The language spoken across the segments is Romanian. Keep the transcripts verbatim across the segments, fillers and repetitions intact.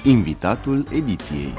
Invitatul ediției.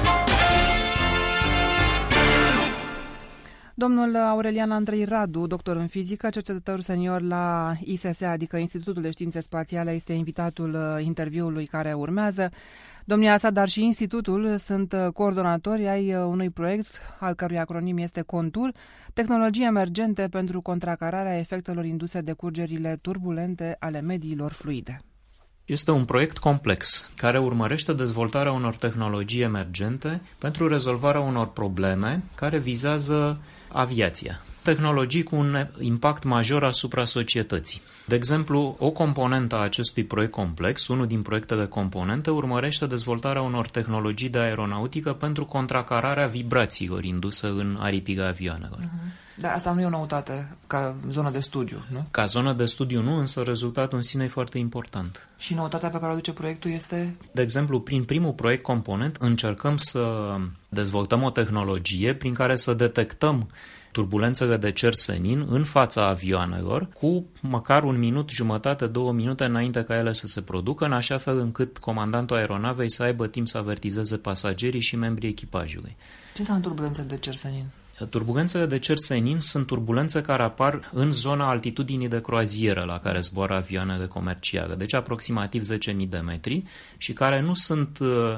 Domnul Aurelian Andrei Radu, doctor în fizică, cercetător senior la I S S, adică Institutul de Științe Spațiale, este invitatul interviului care urmează. Domnia sa, dar și institutul sunt coordonatori ai unui proiect al cărui acronim este CONTUR, tehnologii emergente pentru contracararea efectelor induse de curgerile turbulente ale mediilor fluide. Este un proiect complex care urmărește dezvoltarea unor tehnologii emergente pentru rezolvarea unor probleme care vizează aviația. Tehnologii cu un impact major asupra societății. De exemplu, o componentă a acestui proiect complex, unul din proiectele componente, urmărește dezvoltarea unor tehnologii de aeronautică pentru contracararea vibrațiilor induse în aripile avioanelor. Uh-huh. Dar asta nu e o noutate ca zonă de studiu, nu? Ca zonă de studiu nu, însă rezultatul în sine e foarte important. Și noutatea pe care o aduce proiectul este? De exemplu, prin primul proiect component încercăm să dezvoltăm o tehnologie prin care să detectăm turbulențele de cer senin în fața avioanelor cu măcar un minut, jumătate, două minute înainte ca ele să se producă, în așa fel încât comandantul aeronavei să aibă timp să avertizeze pasagerii și membrii echipajului. Ce înseamnă turbulențe de cer senin? Turbulențele de cer senin sunt turbulențe care apar în zona altitudinii de croazieră la care zboară avioanele comerciale, deci aproximativ zece mii de metri, și care nu sunt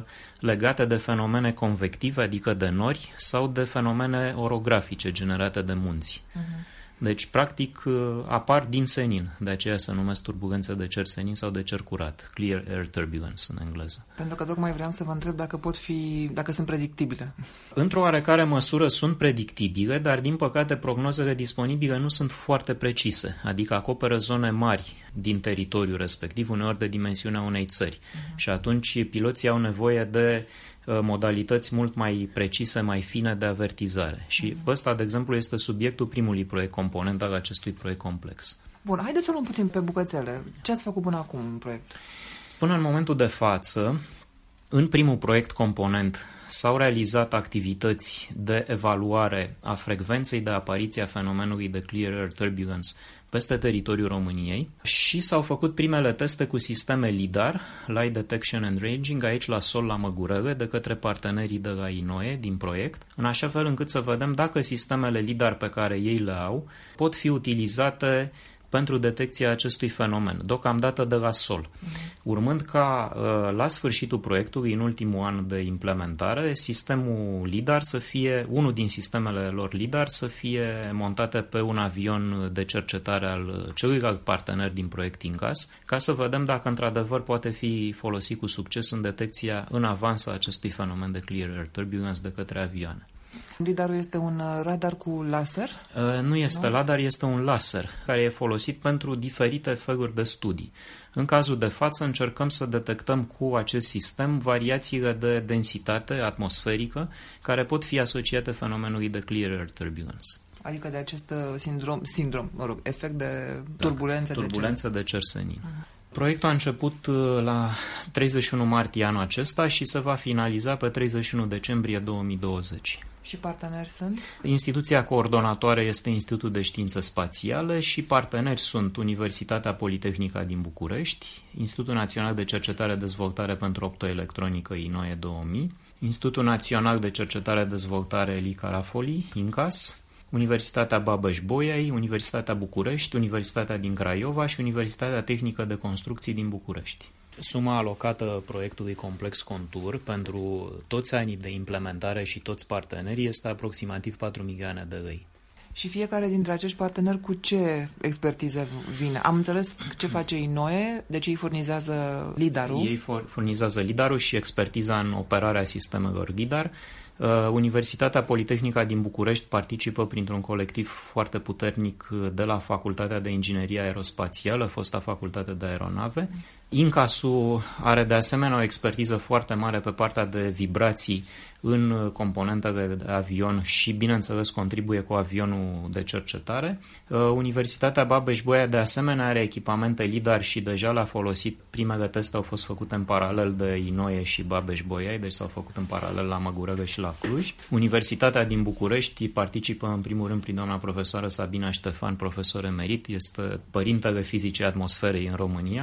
legate de fenomene convective, adică de nori, sau de fenomene orografice generate de munți. Uh-huh. Deci, practic, apar din senin, de aceea se numesc turbulențe de cer senin sau de cer curat, clear air turbulence în engleză. Pentru că tocmai vreau să vă întreb dacă pot fi, dacă sunt predictibile. Într-o oarecare măsură sunt predictibile, dar din păcate prognozele disponibile nu sunt foarte precise, adică acoperă zone mari din teritoriul respectiv, uneori de dimensiunea unei țări. Uh-huh. Și atunci piloții au nevoie de modalități mult mai precise, mai fine de avertizare. Și uh-huh. ăsta, de exemplu, este subiectul primului proiect component al acestui proiect complex. Bun, haideți să luăm puțin pe bucățele. Ce ați făcut până acum în proiect? Până în momentul de față, în primul proiect component s-au realizat activități de evaluare a frecvenței de apariție a fenomenului de clear air turbulence peste teritoriul României și s-au făcut primele teste cu sisteme LIDAR, Light Detection and Ranging, aici la sol la Măgurele, de către partenerii de la INOE din proiect, în așa fel încât să vedem dacă sistemele LIDAR pe care ei le au pot fi utilizate pentru detecția acestui fenomen, deocamdată de la sol. Urmând ca la sfârșitul proiectului, în ultimul an de implementare, sistemul LIDAR să fie, unul din sistemele lor LIDAR să fie montate pe un avion de cercetare al celuilalt partener din proiect INCAS, ca să vedem dacă într-adevăr poate fi folosit cu succes în detecția în avans a acestui fenomen de clear air turbulence de către avioane. Lidarul este un radar cu laser? Uh, nu este nu? Radar, este un laser care e folosit pentru diferite feluri de studii. În cazul de față încercăm să detectăm cu acest sistem variațiile de densitate atmosferică care pot fi asociate fenomenului de clear air turbulence. Adică de acest sindrom, sindrom mă rog, efect de turbulențe, da, turbulențe de cer, de cer senin. Uh-huh. Proiectul a început la treizeci și unu martie anul acesta și se va finaliza pe treizeci și unu decembrie două mii douăzeci. Și parteneri sunt? Instituția coordonatoare este Institutul de Științe Spațiale și parteneri sunt Universitatea Politehnică din București, Institutul Național de Cercetare Dezvoltare pentru Optoelectronică INOE două mii, Institutul Național de Cercetare Dezvoltare Lica Rafoli, INCAS, Universitatea Babeș-Bolyai, Universitatea București, Universitatea din Craiova și Universitatea Tehnică de Construcții din București. Suma alocată proiectului Complex Contur pentru toți anii de implementare și toți partenerii este aproximativ patru milioane de lei. Și fiecare dintre acești parteneri cu ce expertiză vine? Am înțeles ce face INOE, deci ei furnizează LIDAR-ul. Ei furnizează LIDAR-ul și expertiza în operarea sistemelor LIDAR. Universitatea Politehnică din București participă printr-un colectiv foarte puternic de la Facultatea de Inginerie Aerospațială, fosta Facultate de Aeronave. INCAS-ul are de asemenea o expertiză foarte mare pe partea de vibrații în componentele de avion și, bineînțeles, contribuie cu avionul de cercetare. Universitatea Babeș-Bolyai de asemenea are echipamente LIDAR și deja l-a folosit. Primele teste au fost făcute în paralel de INOE și Babeș-Bolyai, deci s-au făcut în paralel la Măgurele și la Cluj. Universitatea din București participă în primul rând prin doamna profesoară Sabina Ștefan, profesor emerit, este părintele fizicii atmosferei în România.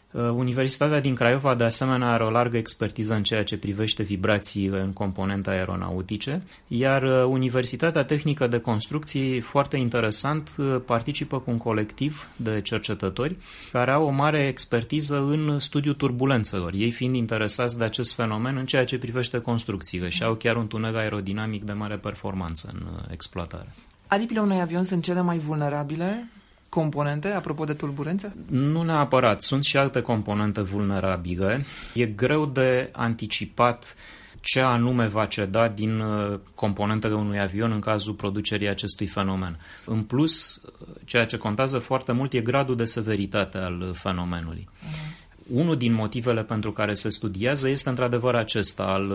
Universitatea din Craiova, de asemenea, are o largă expertiză în ceea ce privește vibrațiile în componente aeronautice, iar Universitatea Tehnică de Construcții, foarte interesant, participă cu un colectiv de cercetători care au o mare expertiză în studiul turbulențelor, ei fiind interesați de acest fenomen în ceea ce privește construcțiile și au chiar un tunel aerodinamic de mare performanță în exploatare. Aripile unui avion sunt cele mai vulnerabile componente, apropo de turbulență? Nu neapărat. Sunt și alte componente vulnerabile. E greu de anticipat ce anume va ceda din componentele unui avion în cazul producerii acestui fenomen. În plus, ceea ce contează foarte mult e gradul de severitate al fenomenului. Uh-huh. Unul din motivele pentru care se studiază este într-adevăr acesta, al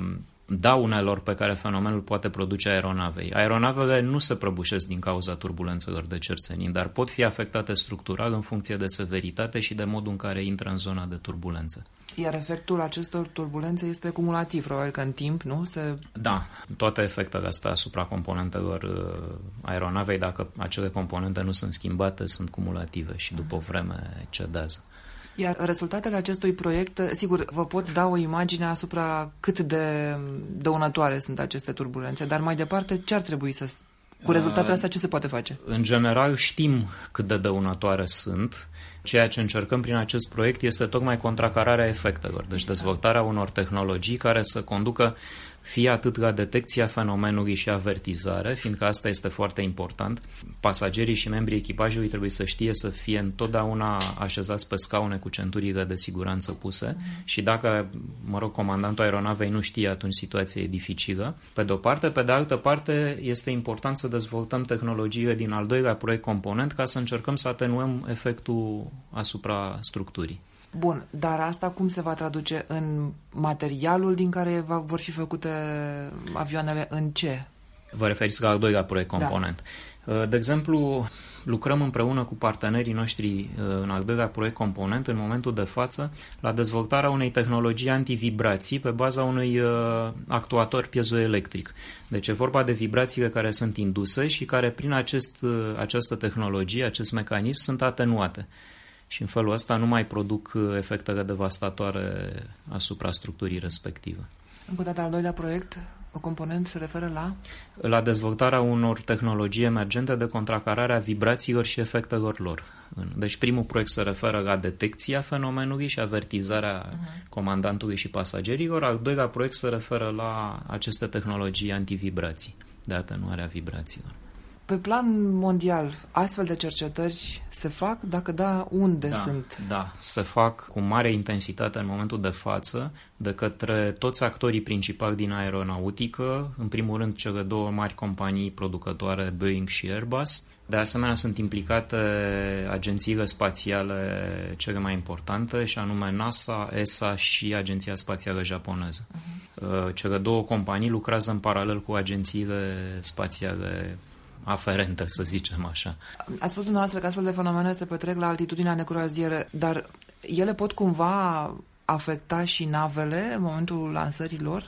daunelor pe care fenomenul poate produce aeronavei. Aeronavele nu se prăbușesc din cauza turbulențelor de cerțenin, dar pot fi afectate structural în funcție de severitate și de modul în care intră în zona de turbulență. Iar efectul acestor turbulențe este cumulativ, probabil că în timp, nu? Se... Da, toate efectele astea asupra componentelor aeronavei, dacă acele componente nu sunt schimbate, sunt cumulative și după o vreme cedează. Iar rezultatele acestui proiect, sigur, vă pot da o imagine asupra cât de dăunătoare sunt aceste turbulențe, dar mai departe, ce ar trebui să... Cu rezultatele astea, ce se poate face? În general, știm cât de dăunătoare sunt. Ceea ce încercăm prin acest proiect este tocmai contracararea efectelor, deci dezvoltarea unor tehnologii care să conducă fie atât la detecția fenomenului și avertizare, fiindcă asta este foarte important. Pasagerii și membrii echipajului trebuie să știe să fie întotdeauna așezați pe scaune cu centurile de siguranță puse și dacă, mă rog, comandantul aeronavei nu știe, atunci situația e dificilă. Pe de o parte, pe de altă parte, este important să dezvoltăm tehnologiile din al doilea proiect component ca să încercăm să atenuăm efectul asupra structurii. Bun, dar asta cum se va traduce în materialul din care va, vor fi făcute avioanele, în ce? Vă referiți la al doilea proiect component. Da. De exemplu, lucrăm împreună cu partenerii noștri în al doilea proiect component în momentul de față la dezvoltarea unei tehnologii antivibrații pe baza unui actuator piezoelectric. Deci e vorba de vibrațiile care sunt induse și care prin acest, această tehnologie, acest mecanism, sunt atenuate. Și în felul ăsta nu mai produc efectele devastatoare asupra structurii respective. Încă o dată, al doilea proiect, o component se referă la? La dezvoltarea unor tehnologii emergente de contracarare a vibrațiilor și efectelor lor. Deci primul proiect se referă la detecția fenomenului și avertizarea uh-huh. comandantului și pasagerilor, al doilea proiect se referă la aceste tehnologii antivibrații, de atenuarea vibrațiilor. Pe plan mondial, astfel de cercetări se fac? Dacă da, unde da, sunt? Da, se fac cu mare intensitate în momentul de față de către toți actorii principali din aeronautică, în primul rând cele două mari companii producătoare, Boeing și Airbus. De asemenea, sunt implicate agențiile spațiale cele mai importante, și anume NASA, E S A și Agenția Spațială Japoneză. Uh-huh. Cele două companii lucrează în paralel cu agențiile spațiale aferente, să zicem așa. Ați spus dumneavoastră că astfel de fenomene se petrec la altitudinea necroaziere, dar ele pot cumva afecta și navele în momentul lansării lor?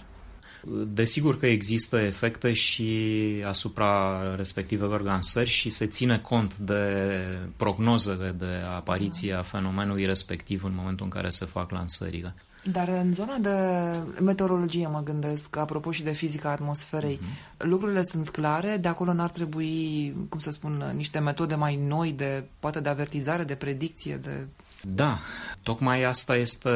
Desigur că există efecte și asupra respectivelor lansări și se ține cont de prognozele de apariție a fenomenului respectiv în momentul în care se fac lansările. Dar în zona de meteorologie mă gândesc, apropo și de fizica atmosferei, mm-hmm. lucrurile sunt clare, de acolo n-ar trebui, cum să spun, niște metode mai noi de, poate de avertizare, de predicție, de... Da, tocmai asta este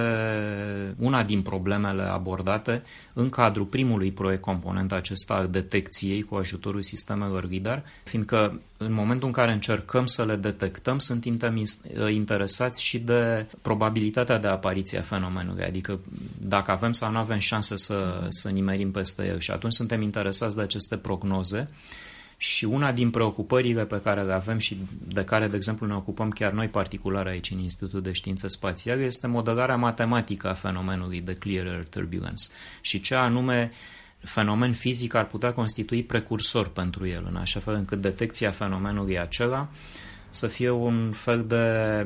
una din problemele abordate în cadrul primului proiect component acesta al detecției cu ajutorul sistemelor lidar, fiindcă în momentul în care încercăm să le detectăm, sunt interesați și de probabilitatea de apariție a fenomenului, adică dacă avem sau nu avem șanse să, să nimerim peste el, și atunci suntem interesați de aceste prognoze. Și una din preocupările pe care le avem și de care, de exemplu, ne ocupăm chiar noi particular aici în Institutul de Științe Spațiale este modelarea matematică a fenomenului de Clear Air Turbulence și ce anume fenomen fizic ar putea constitui precursor pentru el, în așa fel încât detecția fenomenului acela să fie un fel de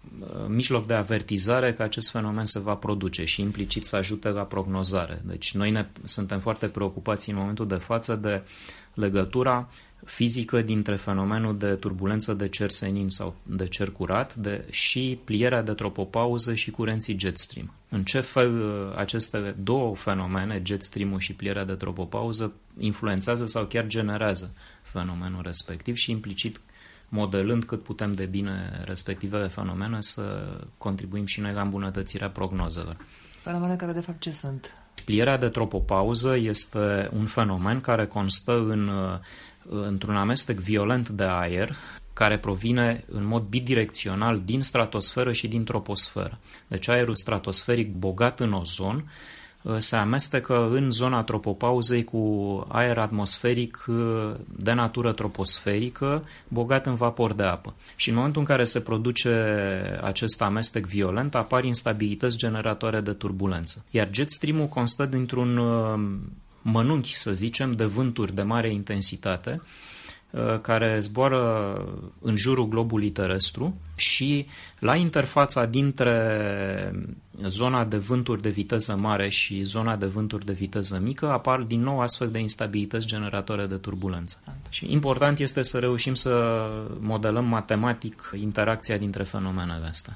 mijloc de avertizare că acest fenomen se va produce și implicit să ajute la prognozare. Deci noi ne, suntem foarte preocupați în momentul de față de legătura fizică dintre fenomenul de turbulență de cer senin sau de cer curat de, și plierea de tropopauză și curenții jet stream. În ce fel aceste două fenomene, jet stream-ul și plierea de tropopauză, influențează sau chiar generează fenomenul respectiv și implicit modelând cât putem de bine respectivele fenomene să contribuim și noi la îmbunătățirea prognozelor. Fenomene care de fapt ce sunt? Plierea de tropopauză este un fenomen care constă în, într-un amestec violent de aer care provine în mod bidirecțional din stratosferă și din troposferă. Deci aerul stratosferic bogat în ozon se amestecă în zona tropopauzei cu aer atmosferic de natură troposferică, bogat în vapor de apă. Și în momentul în care se produce acest amestec violent, apar instabilități generatoare de turbulență. Iar jet stream-ul constă dintr-un mănunchi, să zicem, de vânturi de mare intensitate, care zboară în jurul globului terestru și la interfața dintre zona de vânturi de viteză mare și zona de vânturi de viteză mică apar din nou astfel de instabilități generatoare de turbulență. Și important este să reușim să modelăm matematic interacția dintre fenomenele astea.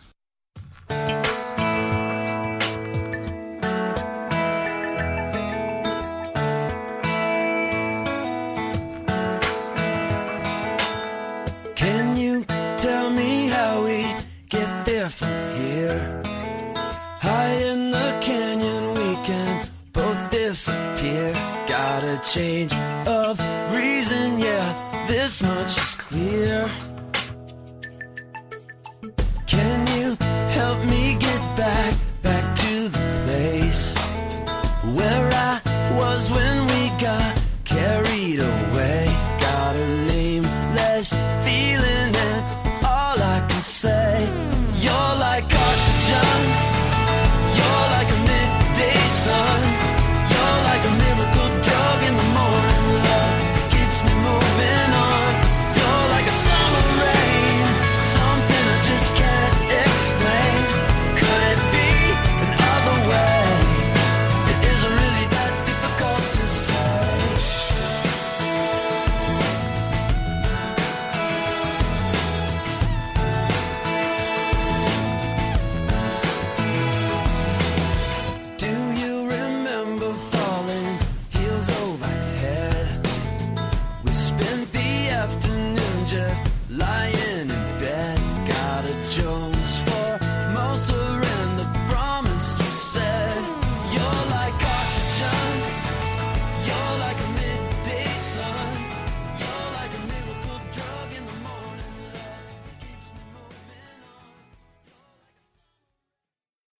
Change